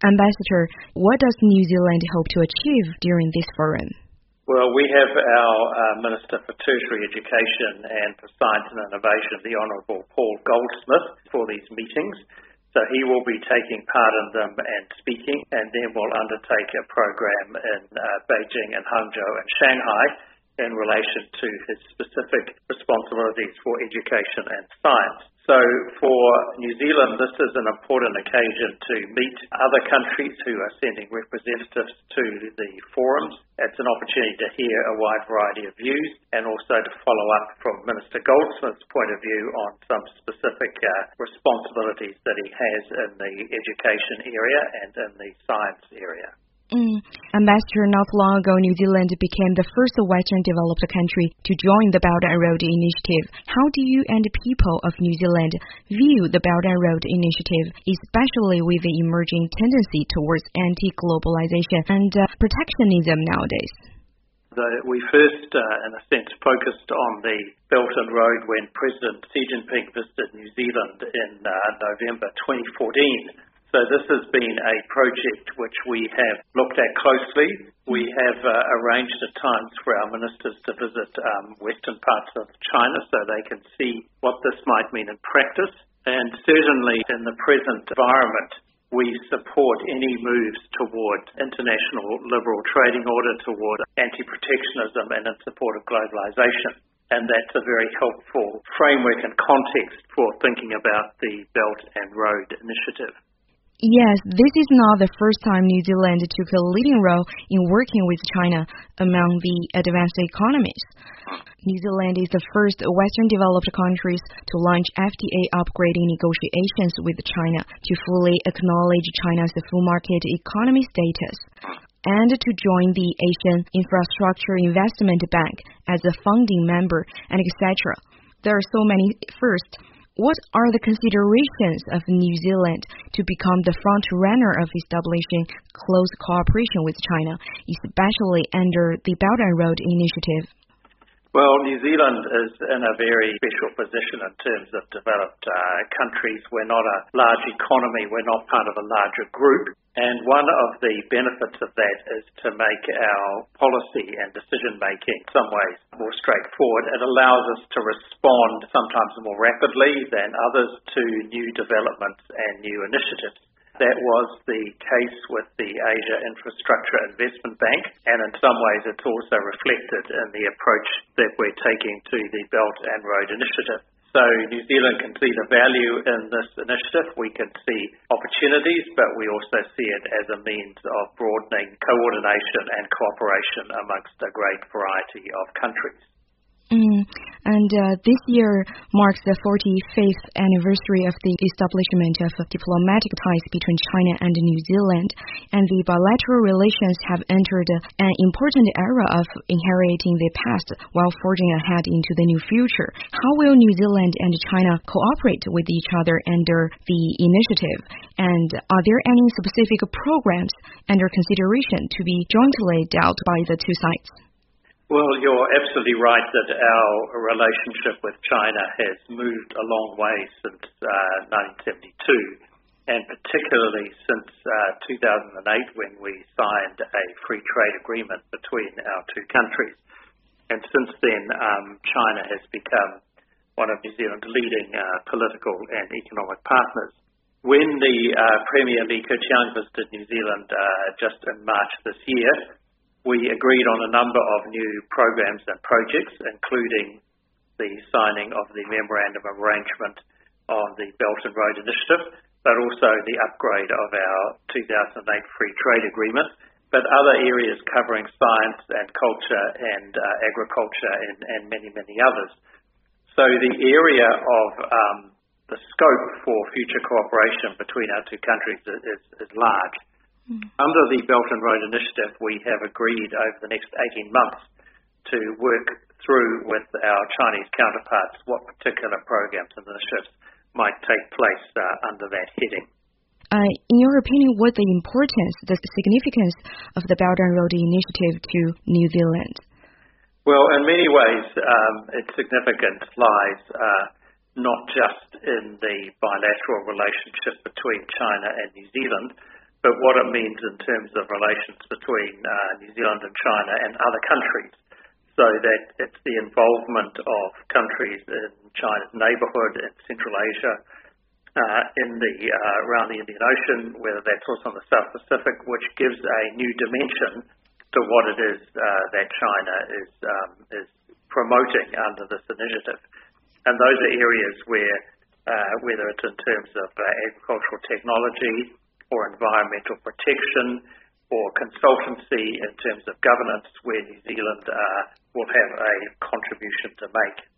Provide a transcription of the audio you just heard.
Ambassador, what does New Zealand hope to achieve during this forum? Well, we have our Minister for Tertiary Education and for Science and Innovation, the Honourable Paul Goldsmith, for these meetings. So he will be taking part in them and speaking, and then we'll undertake a program in Beijing and Hangzhou and Shanghai in relation to his specific responsibilities for education and science. So for New Zealand, this is an important occasion to meet other countries who are sending representatives to the forums. It's an opportunity to hear a wide variety of views and also to follow up from Minister Goldsmith's point of view on some specific responsibilities that he has in the education area and in the science area. Ambassador, not long ago, New Zealand became the first Western developed country to join the Belt and Road Initiative. How do you and the people of New Zealand view the Belt and Road Initiative, especially with the emerging tendency towards anti-globalization and protectionism nowadays? We first, in a sense, focused on the Belt and Road when President Xi Jinping visited New Zealand in November 2014. So this has been a project which we have looked at closely. We have arranged at times for our ministers to visit western parts of China so they can see what this might mean in practice. And certainly in the present environment, we support any moves toward international liberal trading order, toward anti-protectionism and in support of globalization. And that's a very helpful framework and context for thinking about the Belt and Road Initiative. Yes, this is not the first time New Zealand took a leading role in working with China among the advanced economies. New Zealand is the first Western developed countries to launch FTA upgrading negotiations with China to fully acknowledge China's full market economy status and to join the Asian Infrastructure Investment Bank as a founding member, and etc. There are so many firsts. What are the considerations of New Zealand to become the front runner of establishing close cooperation with China, especially under the Belt and Road Initiative? Well, New Zealand is in a very special position in terms of developed countries. We're not a large economy. We're not part of a larger group. And one of the benefits of that is to make our policy and decision-making in some ways more straightforward. It allows us to respond sometimes more rapidly than others to new developments and new initiatives. That was the case with the Asia Infrastructure Investment Bank, and in some ways it's also reflected in the approach that we're taking to the Belt and Road Initiative. So New Zealand can see the value in this initiative. We can see opportunities, but we also see it as a means of broadening coordination and cooperation amongst a great variety of countries. And this year marks the 45th anniversary of the establishment of diplomatic ties between China and New Zealand, and the bilateral relations have entered an important era of inheriting the past while forging ahead into the new future. How will New Zealand and China cooperate with each other under the initiative? And are there any specific programs under consideration to be jointly dealt by the two sides? Well, you're absolutely right that our relationship with China has moved a long way since 1972, and particularly since 2008 when we signed a free trade agreement between our two countries. And since then, China has become one of New Zealand's leading political and economic partners. When the Premier Li Keqiang visited New Zealand just in March this year, we agreed on a number of new programs and projects, including the signing of the Memorandum of Arrangement on the Belt and Road Initiative, but also the upgrade of our 2008 Free Trade Agreement, but other areas covering science and culture and agriculture and many, many others. So the area of the scope for future cooperation between our two countries is large. Under the Belt and Road Initiative, we have agreed over the next 18 months to work through with our Chinese counterparts what particular programs and initiatives might take place under that heading. In your opinion, what the importance, the significance of the Belt and Road Initiative to New Zealand? Well, in many ways, its significance lies not just in the bilateral relationship between China and New Zealand, but what it means in terms of relations between New Zealand and China and other countries, so that it's the involvement of countries in China's neighbourhood in Central Asia, around the Indian Ocean, whether that's also on the South Pacific, which gives a new dimension to what it is that China is promoting under this initiative. And those are areas where, whether it's in terms of agricultural technology or environmental protection or consultancy in terms of governance, where New Zealand will have a contribution to make.